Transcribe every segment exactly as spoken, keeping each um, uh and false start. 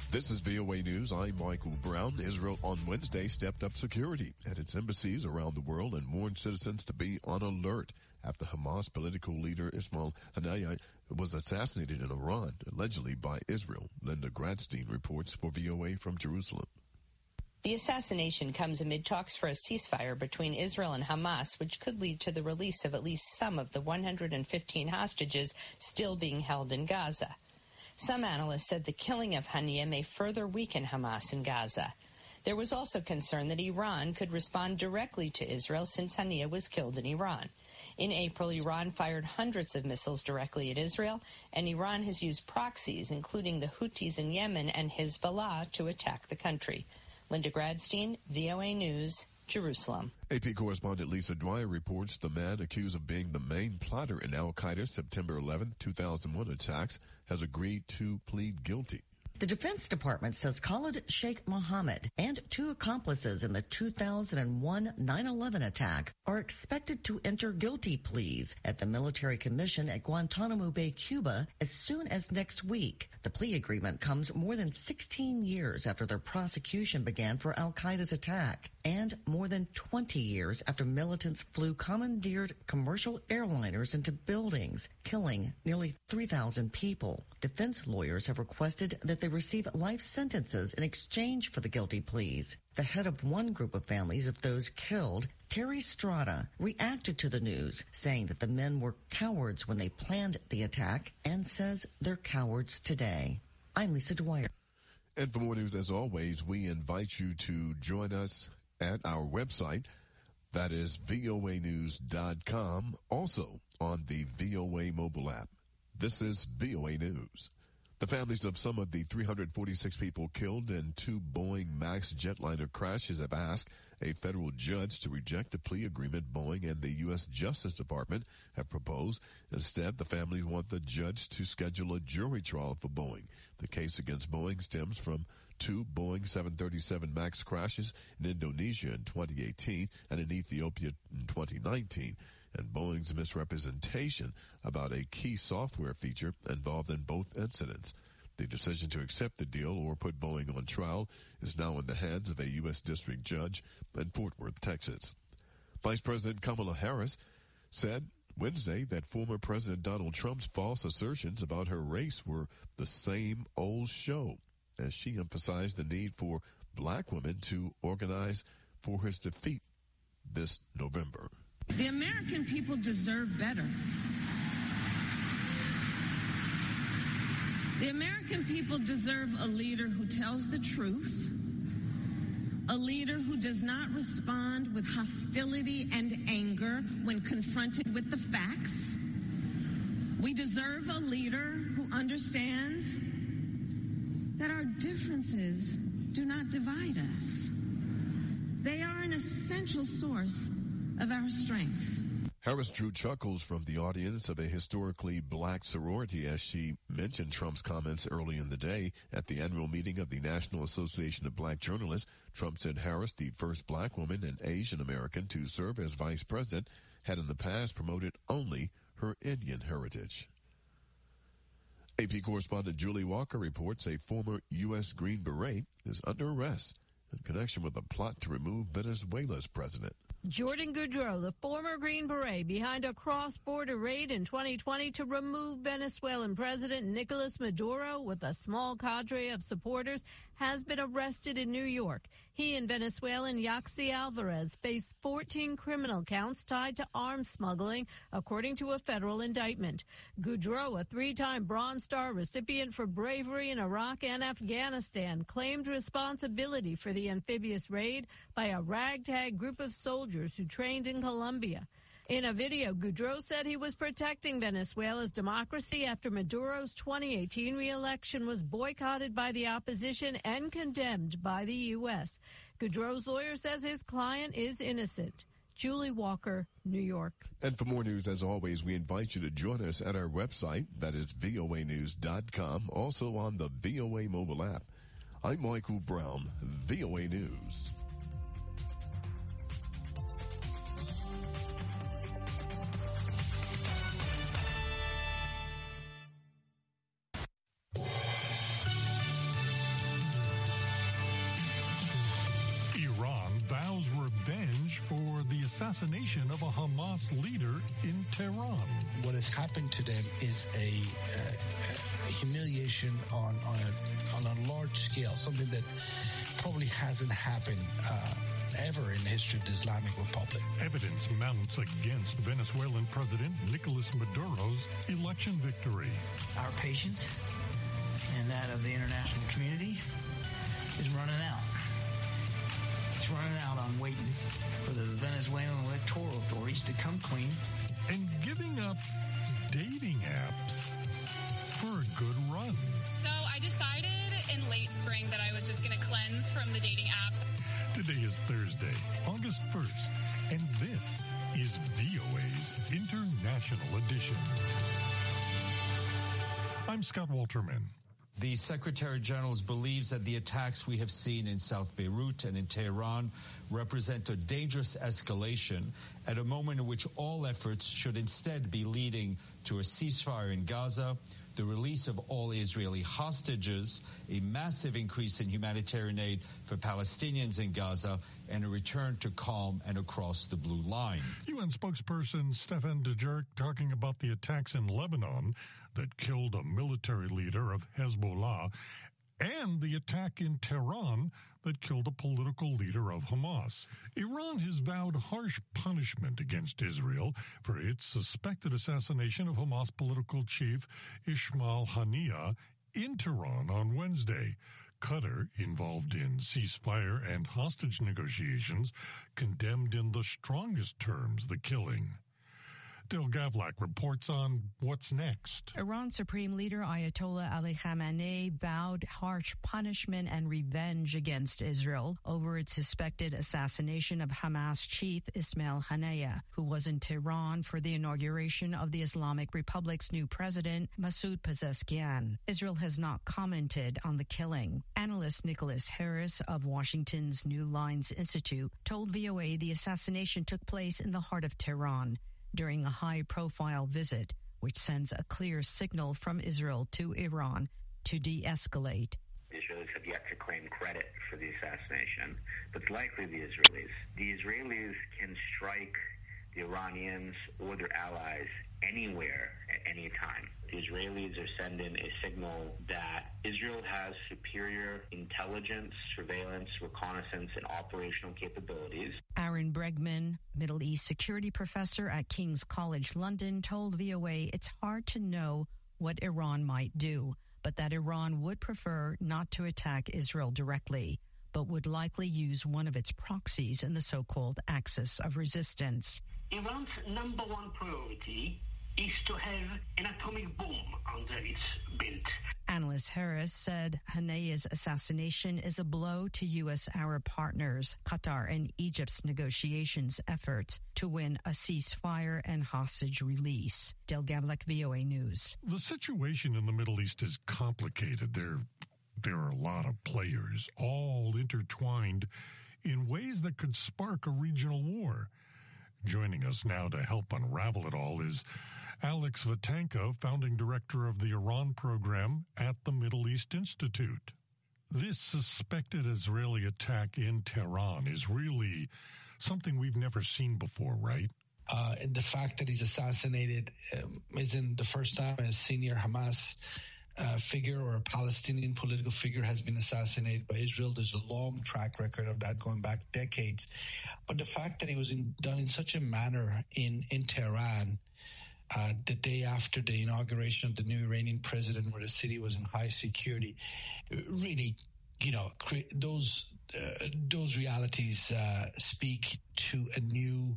This is V O A News. I'm Michael Brown. Israel on Wednesday stepped up security at its embassies around the world and warned citizens to be on alert after Hamas political leader Ismail Haniyeh was assassinated in Iran, allegedly by Israel. Linda Gradstein reports for V O A from Jerusalem. The assassination comes amid talks for a ceasefire between Israel and Hamas, which could lead to the release of at least some of the one hundred fifteen hostages still being held in Gaza. Some analysts said the killing of Haniyeh may further weaken Hamas in Gaza. There was also concern that Iran could respond directly to Israel since Haniyeh was killed in Iran. In April, Iran fired hundreds of missiles directly at Israel, and Iran has used proxies, including the Houthis in Yemen and Hezbollah, to attack the country. Linda Gradstein, V O A News, Jerusalem. A P correspondent Lisa Dwyer reports the man accused of being the main plotter in al-Qaeda's September eleventh, two thousand one attacks has agreed to plead guilty. The Defense Department says Khalid Sheikh Mohammed and two accomplices in the two thousand one nine eleven attack are expected to enter guilty pleas at the military commission at Guantanamo Bay, Cuba, as soon as next week. The plea agreement comes more than sixteen years after their prosecution began for al-Qaeda's attack, and more than twenty years after militants flew commandeered commercial airliners into buildings, killing nearly three thousand people. Defense lawyers have requested that they receive life sentences in exchange for the guilty pleas. The head of one group of families of those killed, Terry Strada, reacted to the news, saying that the men were cowards when they planned the attack and says they're cowards today. I'm Lisa Dwyer. And for more news, as always, we invite you to join us at our website. That is V O A news dot com. Also on the V O A mobile app. This is V O A News. The families of some of the three hundred forty-six people killed in two Boeing MAX jetliner crashes have asked a federal judge to reject a plea agreement Boeing and the U S Justice Department have proposed. Instead, the families want the judge to schedule a jury trial for Boeing. The case against Boeing stems from two Boeing seven thirty-seven MAX crashes in Indonesia in twenty eighteen and in Ethiopia in twenty nineteen. And Boeing's misrepresentation about a key software feature involved in both incidents. The decision to accept the deal or put Boeing on trial is now in the hands of a U S district judge in Fort Worth, Texas. Vice President Kamala Harris said Wednesday that former President Donald Trump's false assertions about her race were the same old show, as she emphasized the need for black women to organize for his defeat this November. The American people deserve better. The American people deserve a leader who tells the truth, a leader who does not respond with hostility and anger when confronted with the facts. We deserve a leader who understands that our differences do not divide us. They are an essential source of our strength. Harris drew chuckles from the audience of a historically black sorority as she mentioned Trump's comments early in the day at the annual meeting of the National Association of Black Journalists. Trump said Harris, the first black woman and Asian American to serve as vice president, had in the past promoted only her Indian heritage. A P correspondent Julie Walker reports a former U S Green Beret is under arrest in connection with a plot to remove Venezuela's president. Jordan Goudreau, the former Green Beret, behind a cross-border raid in twenty twenty to remove Venezuelan President Nicolas Maduro with a small cadre of supporters, has been arrested in New York. He and Venezuelan Yaxi Alvarez face fourteen criminal counts tied to arms smuggling, according to a federal indictment. Goudreau, a three-time Bronze Star recipient for bravery in Iraq and Afghanistan, claimed responsibility for the amphibious raid by a ragtag group of soldiers who trained in Colombia. In a video, Goudreau said he was protecting Venezuela's democracy after Maduro's twenty eighteen re-election was boycotted by the opposition and condemned by the U S. Goudreau's lawyer says his client is innocent. Julie Walker, New York. And for more news, as always, we invite you to join us at our website, that is V O A news dot com, also on the V O A mobile app. I'm Michael Brown, V O A News. assassination of a Hamas leader in Tehran. What has happened to them is a, uh, a humiliation on, on, a, on a large scale, something that probably hasn't happened uh, ever in the history of the Islamic Republic. Evidence mounts against Venezuelan President Nicolas Maduro's election victory. Our patience and that of the international community is running out. It's running out on waiting for the Venezuelan electoral authorities to come clean. And giving up dating apps for a good run. So I decided in late spring that I was just going to cleanse from the dating apps. Today is Thursday, August first, and this is V O A's International Edition. I'm Scott Walterman. The Secretary General believes that the attacks we have seen in South Beirut and in Tehran represent a dangerous escalation at a moment in which all efforts should instead be leading to a ceasefire in Gaza, the release of all Israeli hostages, a massive increase in humanitarian aid for Palestinians in Gaza, and a return to calm and across the blue line. U N spokesperson Stefan Dujarric talking about the attacks in Lebanon that killed a military leader of Hezbollah and the attack in Tehran that killed a political leader of Hamas. Iran has vowed harsh punishment against Israel for its suspected assassination of Hamas political chief Ismail Haniyeh in Tehran on Wednesday. Qatar, involved in ceasefire and hostage negotiations, condemned in the strongest terms the killing. Dil Gavlak reports on what's next. Iran Supreme Leader Ayatollah Ali Khamenei vowed harsh punishment and revenge against Israel over its suspected assassination of Hamas chief Ismail Haniyeh, who was in Tehran for the inauguration of the Islamic Republic's new president, Masoud Pezeshkian. Israel has not commented on the killing. Analyst Nicholas Harris of Washington's New Lines Institute told V O A the assassination took place in the heart of Tehran during a high-profile visit, which sends a clear signal from Israel to Iran to de-escalate. The Israelis have yet to claim credit for the assassination, but it's likely the Israelis. The Israelis can strike the Iranians or their allies anywhere at any time. The Israelis are sending a signal that Israel has superior intelligence, surveillance, reconnaissance, and operational capabilities. Aaron Bregman, Middle East security professor at King's College London, told V O A it's hard to know what Iran might do, but that Iran would prefer not to attack Israel directly, but would likely use one of its proxies in the so-called axis of resistance. Iran's number one priority is to have an atomic bomb under its belt. Analyst Harris said Haniyeh's assassination is a blow to U S Arab partners, Qatar and Egypt's negotiations efforts to win a ceasefire and hostage release. Del Gavlak, V O A News. The situation in the Middle East is complicated. There, there are a lot of players, all intertwined in ways that could spark a regional war. Joining us now to help unravel it all is Alex Vatanko, founding director of the Iran program at the Middle East Institute. This suspected Israeli attack in Tehran is really something we've never seen before, right? Uh, the fact that he's assassinated um, isn't the first time a senior Hamas uh, figure or a Palestinian political figure has been assassinated by Israel. There's a long track record of that going back decades. But the fact that it was in, done in such a manner in, in Tehran, uh, the day after the inauguration of the new Iranian president, where the city was in high security, really, you know, cre- those uh, those realities uh, speak to a new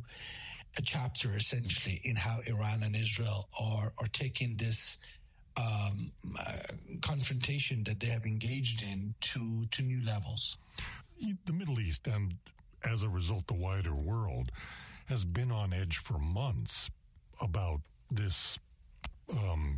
a chapter, essentially, in how Iran and Israel are are taking this Um, uh, confrontation that they have engaged in to, to new levels. The Middle East, and as a result, the wider world, has been on edge for months about this um,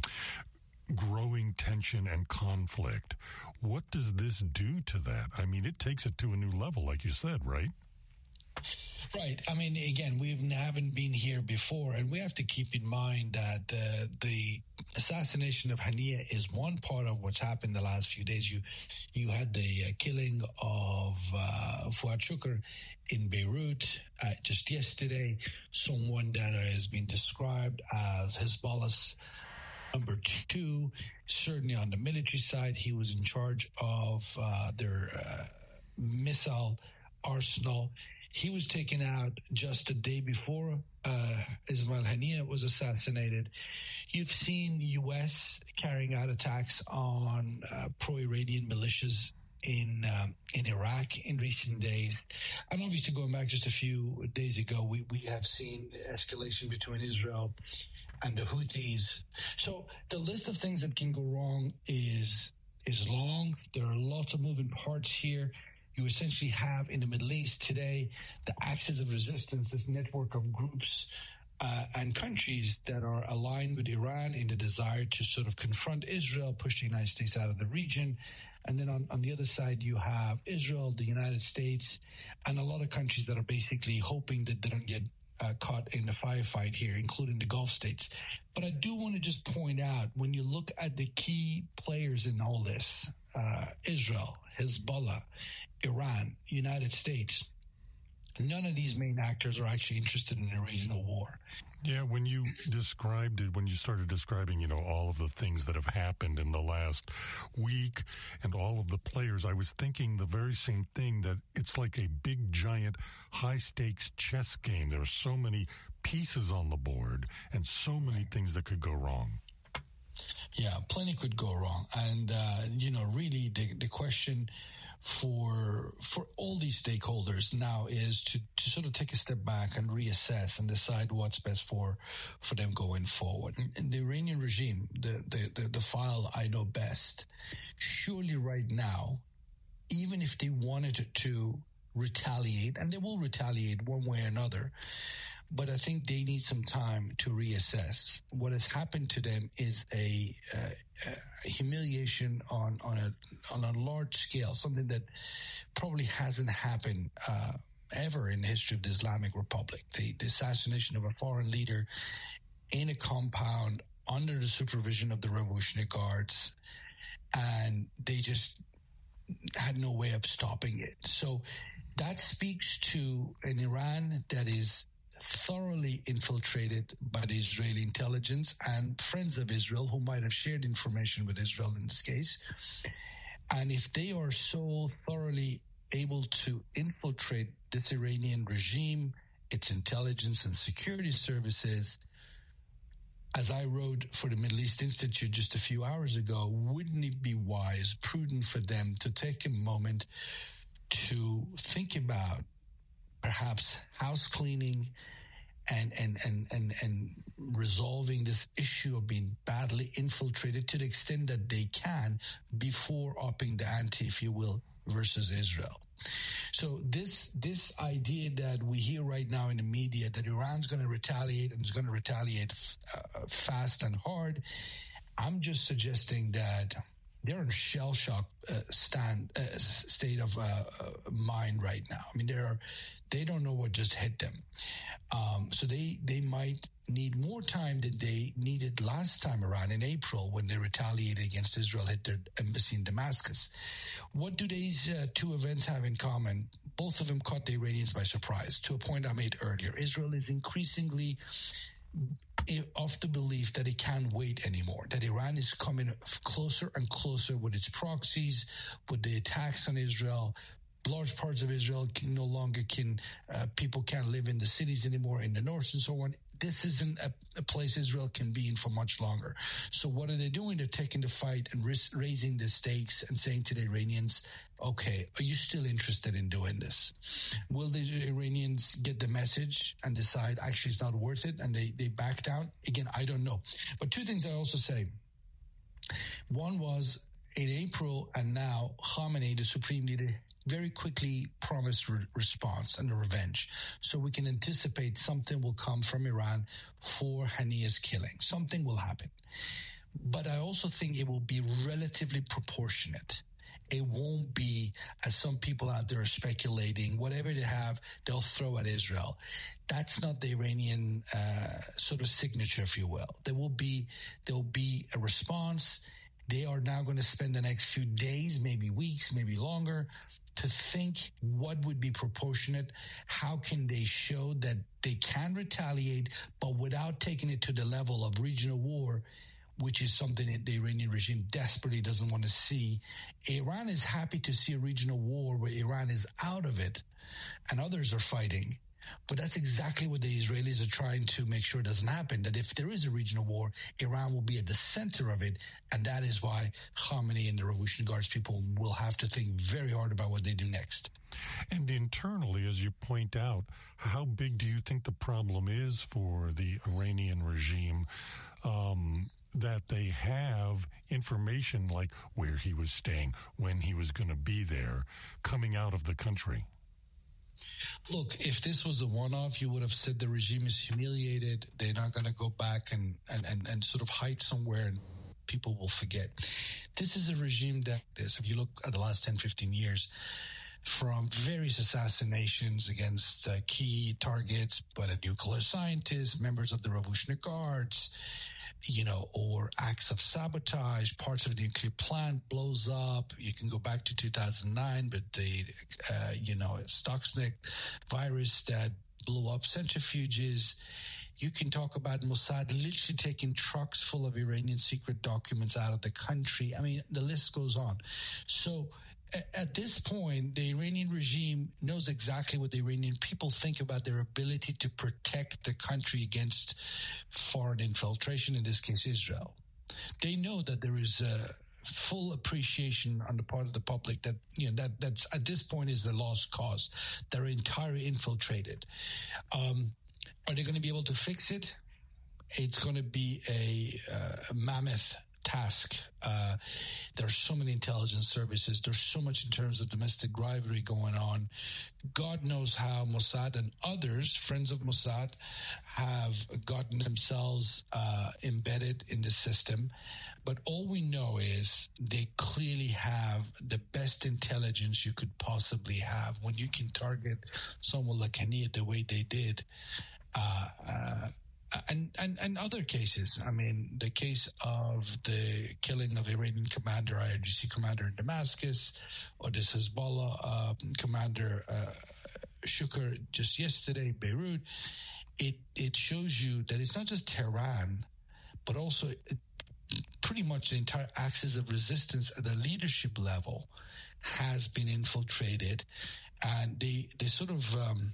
growing tension and conflict. What does this do to that? I mean, it takes it to a new level, like you said, right? Right. I mean, again, we haven't been here before, and we have to keep in mind that uh, the assassination of Haniyeh is one part of what's happened the last few days. You you had the uh, killing of uh, Fuad Shukr in Beirut uh, just yesterday, someone that has been described as Hezbollah's number two. Certainly on the military side, he was in charge of uh, their uh, missile arsenal. He was taken out just a day before uh, Ismail Haniyeh was assassinated. You've seen U S carrying out attacks on uh, pro-Iranian militias in um, in Iraq in recent days. And obviously going back just a few days ago, we, we have seen escalation between Israel and the Houthis. So the list of things that can go wrong is is long. There are lots of moving parts here. You essentially have in the Middle East today the axis of resistance, this network of groups uh, and countries that are aligned with Iran in the desire to sort of confront Israel, push the United States out of the region. And then on, on the other side, you have Israel, the United States, and a lot of countries that are basically hoping that they don't get uh, caught in the firefight here, including the Gulf states. But I do want to just point out, when you look at the key players in all this, uh, Israel, Hezbollah, Iran, United States, none of these main actors are actually interested in a regional war. Yeah, when you described it, when you started describing, you know, all of the things that have happened in the last week and all of the players, I was thinking the very same thing, that it's like a big, giant, high-stakes chess game. There are so many pieces on the board and so many things that could go wrong. Yeah, plenty could go wrong. And, uh, you know, really the, the question for for all these stakeholders now is to, to sort of take a step back and reassess and decide what's best for for them going forward. And the Iranian regime, the, the, the, the file I know best, surely right now, even if they wanted to retaliate, and they will retaliate one way or another, but I think they need some time to reassess. What has happened to them is a, uh, a humiliation on, on a on a large scale, something that probably hasn't happened uh, ever in the history of the Islamic Republic. The, the assassination of a foreign leader in a compound under the supervision of the Revolutionary Guards, and they just had no way of stopping it. So that speaks to an Iran that is thoroughly infiltrated by the Israeli intelligence and friends of Israel who might have shared information with Israel in this case. And if they are so thoroughly able to infiltrate this Iranian regime, its intelligence and security services, as I wrote for the Middle East Institute just a few hours ago, wouldn't it be wise, prudent for them to take a moment to think about perhaps house cleaning and, and, and, and, and resolving this issue of being badly infiltrated to the extent that they can before upping the ante, if you will, versus Israel. So this this idea that we hear right now in the media that Iran's going to retaliate and is going to retaliate uh, fast and hard, I'm just suggesting that they're in shell shock uh, stand uh, state of uh, uh, mind right now. I mean, they are they don't know what just hit them. Um, so they they might need more time than they needed last time around in April when they retaliated against Israel, hit their embassy in Damascus. What do these uh, two events have in common? Both of them caught the Iranians by surprise, to a point I made earlier. Israel is increasingly of the belief that it can't wait anymore, that Iran is coming closer and closer with its proxies, with the attacks on Israel. Large parts of Israel can no longer can, uh, people can't live in the cities anymore in the north and so on. This isn't a, a place Israel can be in for much longer. So what are they doing? They're taking the fight and risk, raising the stakes and saying to the Iranians, okay, are you still interested in doing this? Will the Iranians get the message and decide actually it's not worth it and they, they back down? Again, I don't know. But two things I also say. One was in April and now Khamenei, the supreme leader, very quickly promised re- response and a revenge. So we can anticipate something will come from Iran for Haniyeh's killing. Something will happen. But I also think it will be relatively proportionate. It won't be, as some people out there are speculating, whatever they have, they'll throw at Israel. That's not the Iranian uh, sort of signature, if you will. There will be there will be a response. They are now going to spend the next few days, maybe weeks, maybe longer, to think what would be proportionate. How can they show that they can retaliate, but without taking it to the level of regional war, which is something that the Iranian regime desperately doesn't want to see. Iran is happy to see a regional war where Iran is out of it and others are fighting. But that's exactly what the Israelis are trying to make sure doesn't happen, that if there is a regional war, Iran will be at the center of it. And that is why Khamenei and the Revolutionary Guards people will have to think very hard about what they do next. And internally, as you point out, how big do you think the problem is for the Iranian regime? Um, that they have information like where he was staying, when he was going to be there, coming out of the country? Look, if this was a one-off, you would have said the regime is humiliated. They're not going to go back and, and, and, and sort of hide somewhere and people will forget. This is a regime that this, if you look at the last ten, fifteen years, from various assassinations against uh, key targets, but a nuclear scientist, members of the Revolutionary Guards, you know, or acts of sabotage, parts of the nuclear plant blows up. You can go back to two thousand nine, but the, uh, you know, Stuxnet virus that blew up centrifuges. You can talk about Mossad literally taking trucks full of Iranian secret documents out of the country. I mean, the list goes on. So at this point, the Iranian regime knows exactly what the Iranian people think about their ability to protect the country against foreign infiltration, in this case, Israel. They know that there is a full appreciation on the part of the public that, you know, that that's at this point is a lost cause. They're entirely infiltrated. Um, are they going to be able to fix it? It's going to be a, uh, a mammoth task. Uh, there are so many intelligence services. There's so much in terms of domestic rivalry going on. God knows how Mossad and others, friends of Mossad, have gotten themselves uh, embedded in the system. But all we know is they clearly have the best intelligence you could possibly have. When you can target someone like Haniyeh the way they did, uh, uh And, and, and other cases. I mean, the case of the killing of Iranian commander, I R G C commander in Damascus, or this Hezbollah uh, commander, uh, Shukr, just yesterday, Beirut, it, it shows you that it's not just Tehran, but also it, pretty much the entire axis of resistance at the leadership level has been infiltrated. And they, they sort of... Um,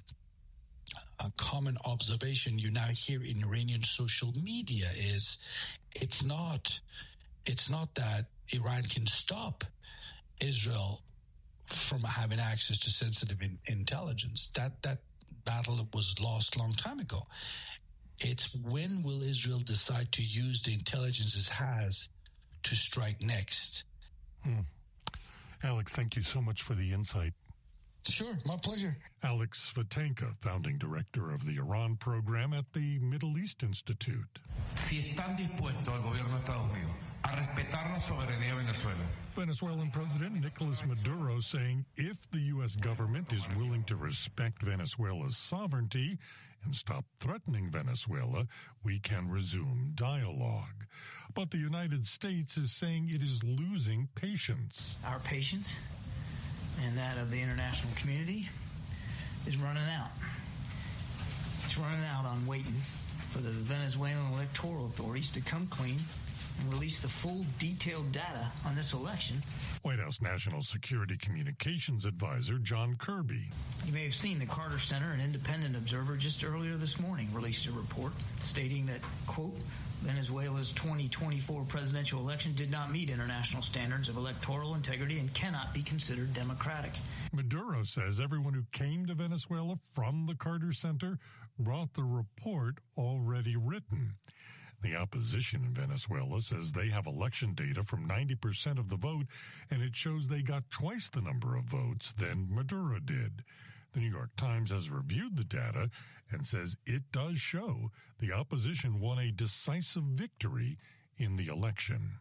a common observation you now hear in Iranian social media is it's not it's not that Iran can stop Israel from having access to sensitive in, intelligence. That that battle was lost a long time ago. It's when will Israel decide to use the intelligence it has to strike next? Hmm. Alex, thank you so much for the insight. Sure, my pleasure. Alex Vatenka, founding director of the Iran program at the Middle East Institute. Si están dispuestos al gobierno de Estados Unidos a respetar la soberanía de Venezuela. Venezuelan President Nicolas Maduro saying if the U S government is willing to respect Venezuela's sovereignty and stop threatening Venezuela, we can resume dialogue. But the United States is saying it is losing patience. Our patience and that of the international community is running out. It's running out on waiting for the Venezuelan electoral authorities to come clean and release the full detailed data on this election. White House National Security Communications Advisor John Kirby. You may have seen the Carter Center, an independent observer, just earlier this morning released a report stating that, quote, Venezuela's twenty twenty-four presidential election did not meet international standards of electoral integrity and cannot be considered democratic. Maduro says everyone who came to Venezuela from the Carter Center brought the report already written. The opposition in Venezuela says they have election data from ninety percent of the vote, and it shows they got twice the number of votes than Maduro did. The New York Times has reviewed the data and says it does show the opposition won a decisive victory in the election.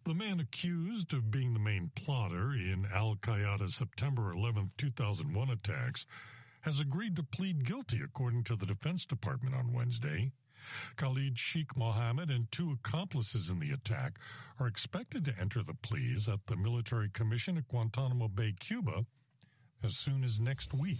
The man accused of being the main plotter in al-Qaeda's September eleventh, two thousand one attacks has agreed to plead guilty, according to the Defense Department on Wednesday. Khalid Sheikh Mohammed and two accomplices in the attack are expected to enter the pleas at the military commission at Guantanamo Bay, Cuba, as soon as next week.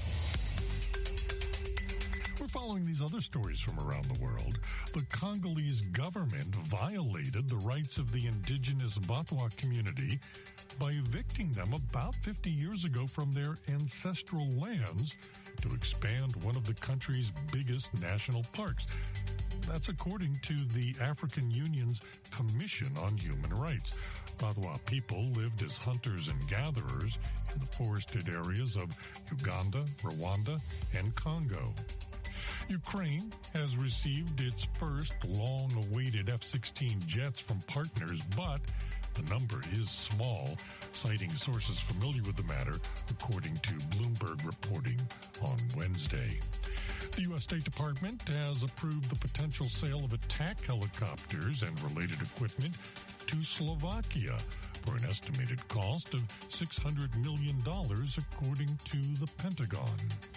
We're following these other stories from around the world. The Congolese government violated the rights of the indigenous Batwa community by evicting them about fifty years ago from their ancestral lands to expand one of the country's biggest national parks. That's according to the African Union's Commission on Human Rights. Batwa people lived as hunters and gatherers in the forested areas of Uganda, Rwanda, and Congo. Ukraine has received its first long-awaited F sixteen jets from partners, but the number is small, citing sources familiar with the matter, according to Bloomberg reporting on Wednesday. The U S State Department has approved the potential sale of attack helicopters and related equipment to Slovakia for an estimated cost of six hundred million dollars, according to the Pentagon.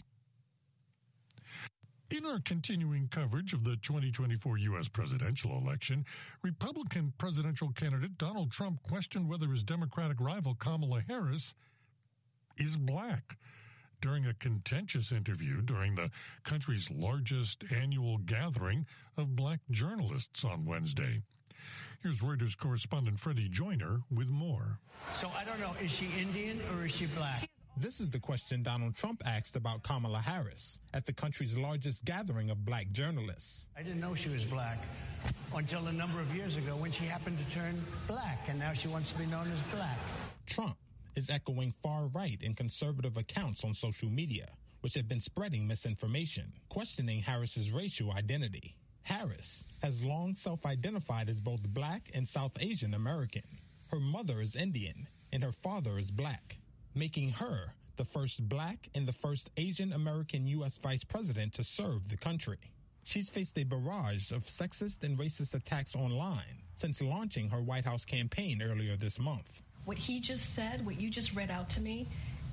In our continuing coverage of the twenty twenty-four U S presidential election, Republican presidential candidate Donald Trump questioned whether his Democratic rival Kamala Harris is black during a contentious interview during the country's largest annual gathering of black journalists on Wednesday. Here's Reuters correspondent Freddie Joyner with more. So I don't know, is she Indian or is she black? This is the question Donald Trump asked about Kamala Harris at the country's largest gathering of black journalists. I didn't know she was black until a number of years ago when she happened to turn black, and now she wants to be known as black. Trump is echoing far-right and conservative accounts on social media, which have been spreading misinformation, questioning Harris's racial identity. Harris has long self-identified as both black and South Asian American. Her mother is Indian, and her father is black, making her the first black and the first Asian American U S vice president to serve the country. She's faced a barrage of sexist and racist attacks online since launching her White House campaign earlier this month. What he just said, what you just read out to me,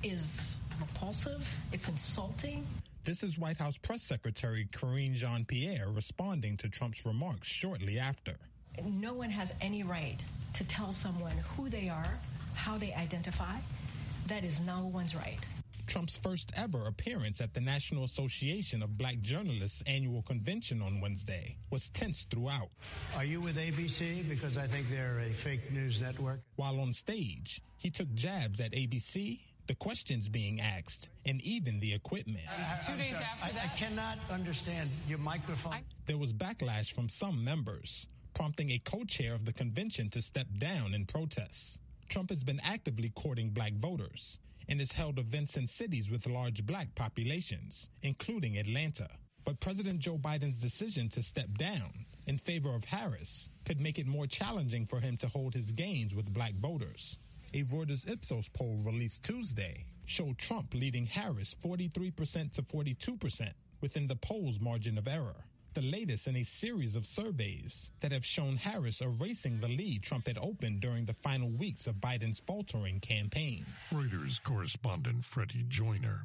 is repulsive. It's insulting. This is White House Press Secretary Karine Jean-Pierre responding to Trump's remarks shortly after. No one has any right to tell someone who they are, how they identify. That is no one's right. Trump's first ever appearance at the National Association of Black Journalists annual convention on Wednesday was tense throughout. Are you with A B C? Because I think they're a fake news network. While on stage, he took jabs at A B C, the questions being asked, and even the equipment. I, I, Two days sorry, after I, that? I cannot understand your microphone. I- there was backlash from some members, prompting a co-chair of the convention to step down in protests. Trump has been actively courting black voters and has held events in cities with large black populations, including Atlanta. But President Joe Biden's decision to step down in favor of Harris could make it more challenging for him to hold his gains with black voters. A Reuters Ipsos poll released Tuesday showed Trump leading Harris forty-three percent to forty-two percent within the poll's margin of error, the latest in a series of surveys that have shown Harris erasing the lead Trump had opened during the final weeks of Biden's faltering campaign. Reuters correspondent Freddie Joyner.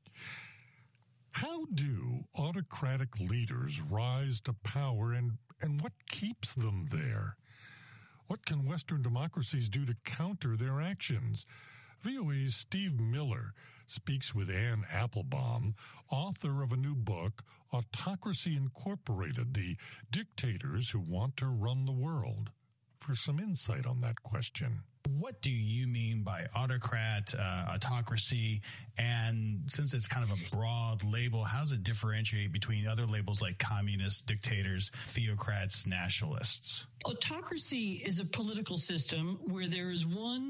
How do autocratic leaders rise to power, and, and what keeps them there? What can Western democracies do to counter their actions? V O A's Steve Miller speaks with Ann Applebaum, author of a new book, Autocracy Incorporated, The Dictators Who Want to Run the World, for some insight on that question. What do you mean by autocrat, uh, autocracy? And since it's kind of a broad label, how does it differentiate between other labels like communists, dictators, theocrats, nationalists? Autocracy is a political system where there is one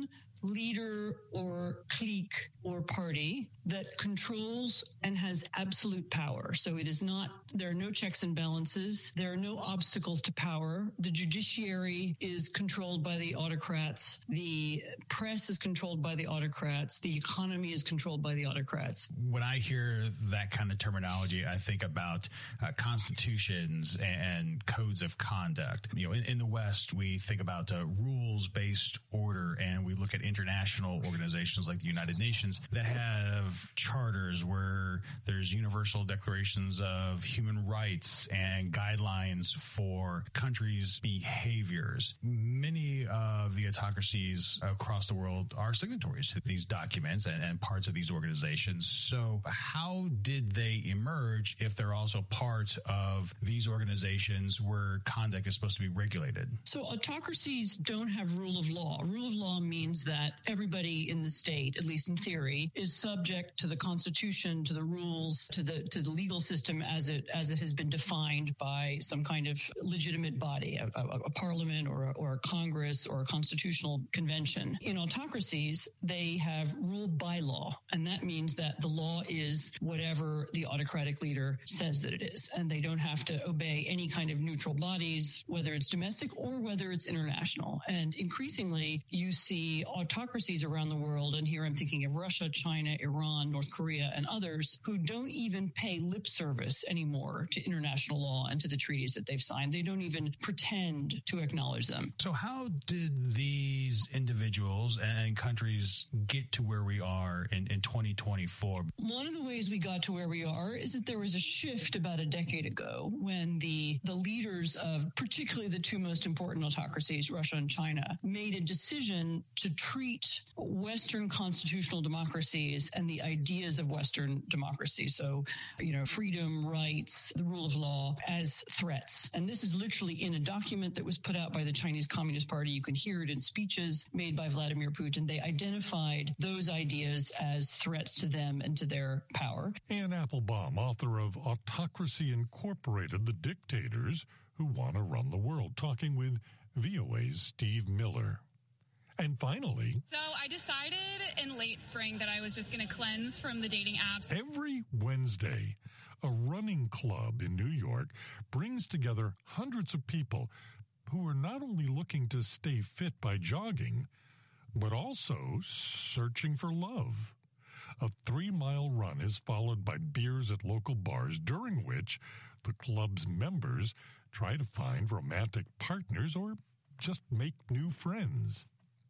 leader or clique or party that controls and has absolute power. So it is not, there are no checks and balances. There are no obstacles to power. The judiciary is controlled by the autocrats. The press is controlled by the autocrats. The economy is controlled by the autocrats. When I hear that kind of terminology, I think about uh, constitutions and codes of conduct. You know, in, in the West, we think about uh, rules-based order, and we look at international organizations like the United Nations that have charters where there's universal declarations of human rights and guidelines for countries' behaviors. Many of the autocracies across the world are signatories to these documents and, and parts of these organizations. So how did they emerge if they're also part of these organizations where conduct is supposed to be regulated? So autocracies don't have rule of law. Rule of law means that everybody in the state, at least in theory, is subject to the Constitution, to the rules, to the to the legal system as it as it has been defined by some kind of legitimate body, a, a, a parliament or a, or a Congress or a constitutional convention. In autocracies, they have rule by law, and that means that the law is whatever the autocratic leader says that it is, and they don't have to obey any kind of neutral bodies, whether it's domestic or whether it's international. And increasingly, you see autocracies around the world, and here I'm thinking of Russia, China, Iran, North Korea, and others, who don't even pay lip service anymore to international law and to the treaties that they've signed. They don't even pretend to acknowledge them. So how did these individuals and countries get to where we are in, in twenty twenty-four? One of the ways we got to where we are is that there was a shift about a decade ago when the, the leaders of particularly the two most important autocracies, Russia and China, made a decision to treat Western constitutional democracies and the ideas of Western democracy, so, you know, freedom, rights, the rule of law, as threats. And this is literally in a document that was put out by the Chinese Communist Party. You can hear it in speeches made by Vladimir Putin. They identified those ideas as threats to them and to their power. Anne Applebaum, author of Autocracy Incorporated, The Dictators Who Want to Run the World, talking with V O A's Steve Miller. And finally... So I decided in late spring that I was just going to cleanse from the dating apps. Every Wednesday, a running club in New York brings together hundreds of people who are not only looking to stay fit by jogging, but also searching for love. A three-mile run is followed by beers at local bars, during which the club's members try to find romantic partners or just make new friends.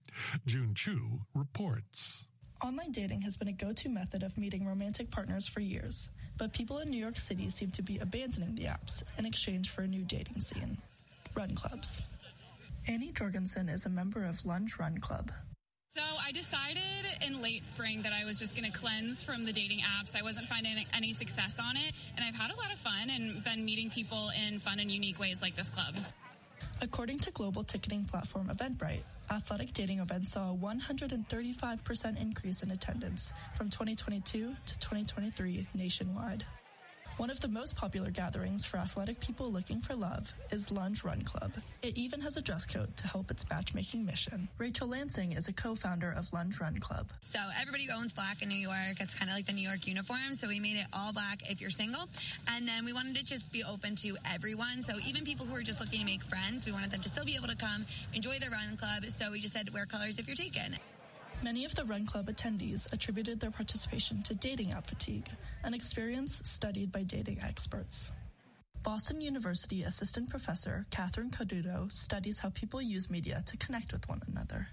June Chu reports. Online dating has been a go-to method of meeting romantic partners for years, but people in New York City seem to be abandoning the apps in exchange for a new dating scene. Run clubs. Annie Jorgensen is a member of Lunge Run Club. So I decided in late spring that I was just going to cleanse from the dating apps. I wasn't finding any success on it, and I've had a lot of fun and been meeting people in fun and unique ways like this club. According to global ticketing platform Eventbrite, athletic dating events saw a one hundred thirty-five percent increase in attendance from twenty twenty-two to twenty twenty-three nationwide. One of the most popular gatherings for athletic people looking for love is Lunge Run Club. It even has a dress code to help its matchmaking mission. Rachel Lansing is a co-founder of Lunge Run Club. So everybody owns black in New York. It's kind of like the New York uniform. So we made it all black if you're single. And then we wanted to just be open to everyone. So even people who are just looking to make friends, we wanted them to still be able to come, enjoy the run club. So we just said wear colors if you're taken. Many of the Run Club attendees attributed their participation to dating app fatigue, an experience studied by dating experts. Boston University assistant professor Catherine Caduto studies how people use media to connect with one another.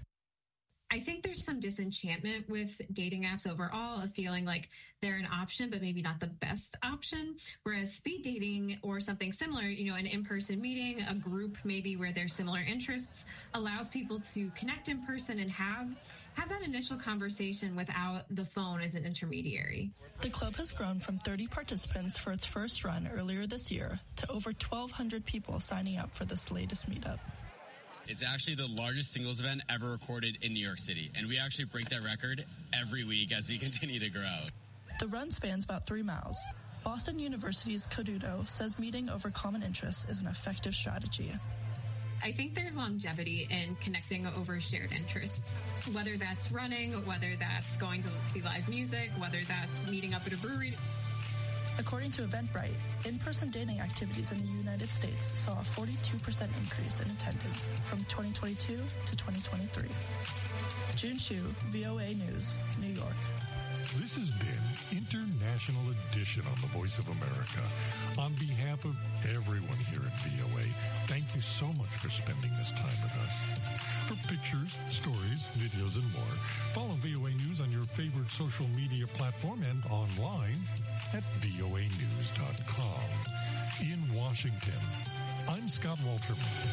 I think there's some disenchantment with dating apps overall, of feeling like they're an option, but maybe not the best option. Whereas speed dating or something similar, you know, an in-person meeting, a group maybe where there's similar interests, allows people to connect in person and have have that initial conversation without the phone as an intermediary. The club has grown from thirty participants for its first run earlier this year to over twelve hundred people signing up for this latest meetup. It's actually the largest singles event ever recorded in New York City, and we actually break that record every week as we continue to grow. The run spans about three miles. Boston University's Caduto says meeting over common interests is an effective strategy. I think there's longevity in connecting over shared interests, whether that's running, whether that's going to see live music, whether that's meeting up at a brewery. According to Eventbrite, in-person dating activities in the United States saw a forty-two percent increase in attendance from twenty twenty-two to twenty twenty-three. June Shu, V O A News, New York. This has been International Edition on the Voice of America. On behalf of everyone here at V O A, thank you so much for spending this time with us. For pictures, stories, videos, and more, follow V O A News on your favorite social media platform and online at V O A news dot com. In Washington, I'm Scott Walterman.